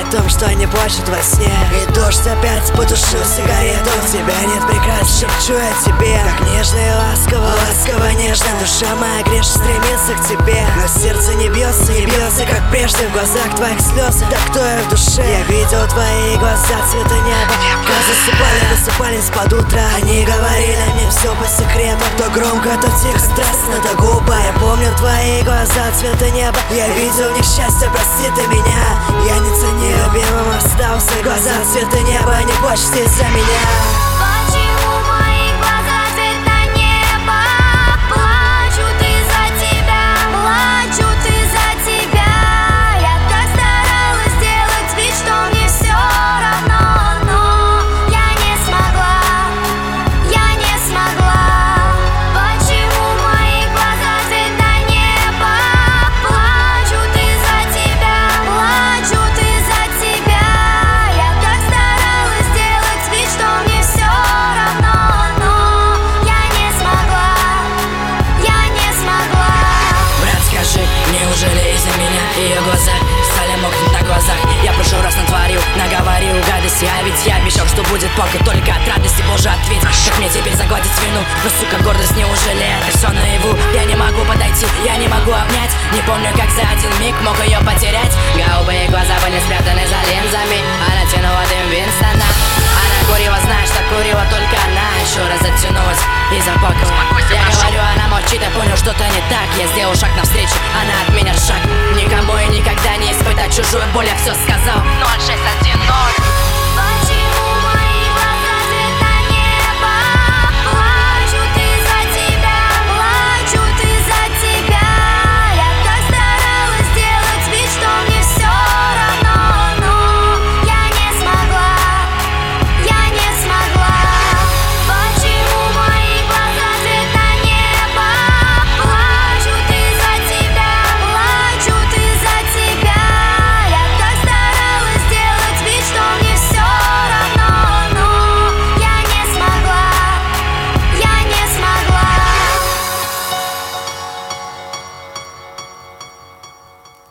о том, что не плачут во сне. И дождь опять потушил сигарету. У тебя нет прикрас, шепчу я тебе, как нежно и ласково, ласково, нежно. Душа моя грешит, стремится к тебе, но сердце не бьется, не бьется, как прежде. В глазах твоих слезы, да кто я в душе? Я видел твои глаза цвета неба, как засыпались под утро. Они говорили мне все по секрету, то громко, то тихо, страстно, то глупо. Я помню твои глаза цвета неба, я видел в них счастье, прости ты меня. Я не ценил любимым остался, глаза цвета неба, не плачьте из-за меня. Неужели из-за меня ее глаза стали мокнуть на глазах? Я прошлый раз натворил, наговорил гадости, а ведь я обещал, что будет плохо только от радости. Боже, ответь, как мне теперь загладить вину? Но, сука, гордость, неужели это все наяву? Я не могу подойти, я не могу обнять. Не помню, как за один миг мог ее потерять. Голубые глаза были спрятаны за линзами. Она тянула дым Винстона. Она курила, знаешь, что курила только она. Еще раз оттянулась и заплакала.